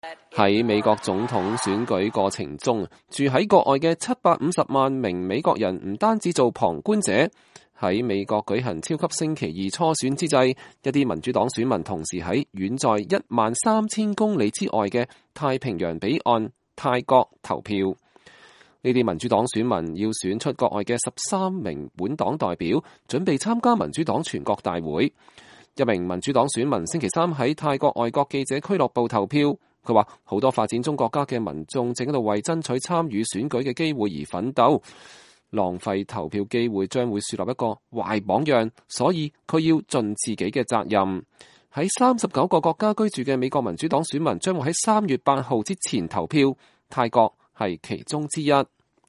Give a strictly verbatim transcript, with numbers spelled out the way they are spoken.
喺美國總統選舉過程中，住喺國外嘅七百五十萬名美國人唔單止做旁觀者，喺美國舉行超級星期二初選之際，一啲民主黨選民同時喺遠在一萬三千公里之外嘅太平洋彼岸泰國投票。呢啲民主黨選民要選出國外嘅十三名本黨代表，準備參加民主黨全國大會。一名民主黨選民星期三喺泰國外國記者俱樂部投票，佢話好多發展中國家嘅民眾正喺度為爭取參與選舉嘅機會而奮鬥，浪費投票機會將會樹立一個壞榜樣，所以佢要盡自己嘅責任。喺三十九個國家居住嘅美國民主黨選民將會喺三月八號之前投票，泰國係其中之一。